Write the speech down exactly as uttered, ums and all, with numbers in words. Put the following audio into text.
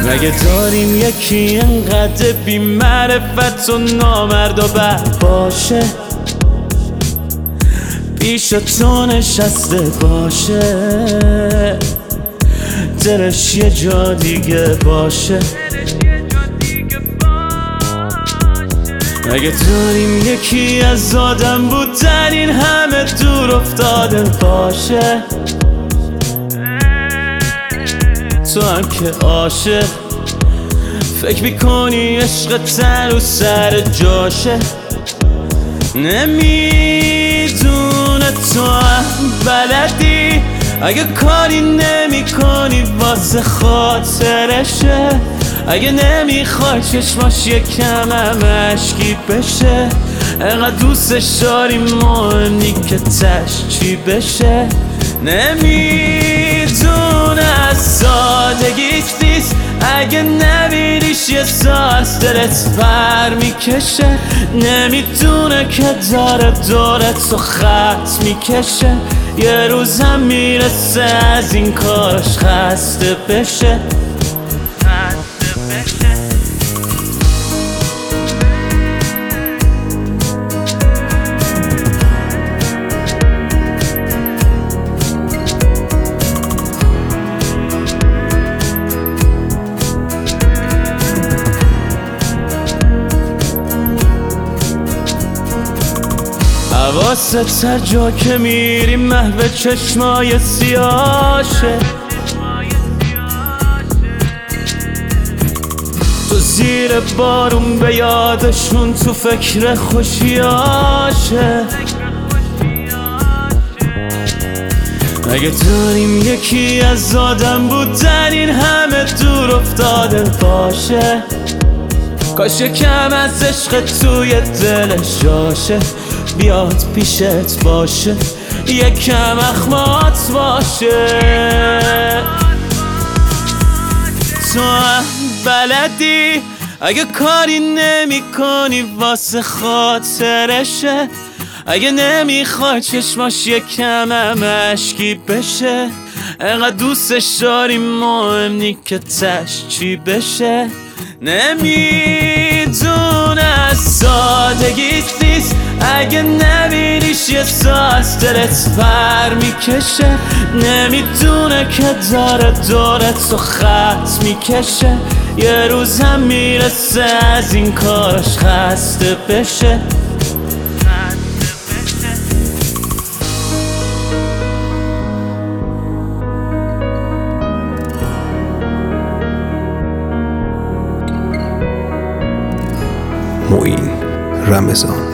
مگه داریم یکی انقدر بی معرفت و نامرد و بد باشه پیش تو نشسته باشه دلش یه جا دیگه باشه مگه داریم یکی از آدم بودن این همه دور افتاده باشه تو هم که عاشق فکر میکنی عشق تن و سر جاشه نمیدونه تو هم بلدی اگه کاری نمی کنی واسه خاطرشه اگه نمیخوای چشماش یکم هم عشقی بشه انقدر دوستش داری مهم نی که تش چی بشه نمیدونه از سادگیت نیست اگه نبینیش یه ساعت دلت بر میکشه نمیدونه که داره دورت و خط میکشه یه روزم میرسه از این کارش خسته بشه حواست هر جا که میری محو چشمای سیاشه تو زیر بارون به یادشون تو فکر خوشیاشه اگه داریم یکی از آدم بودن این همه دور افتاده باشه کاش یکم از عشق توی دلش جاشه بیاد پیشت باشه یکم اخمات باشه تو هم بلدی اگه کاری نمی کنی واسه خاطرشه اگه نمیخوای چشماش یکم هم عشقی بشه انقدر دوستش داری مهم نی که تش چی بشه نمیدونه از سادگیت نیست اگه نبینیش یه ساعت دلت بر میکشه نمیدونه که داره دورت و خط میکشه یه روزم میرسه از این کارش خسته بشه معین رمضان.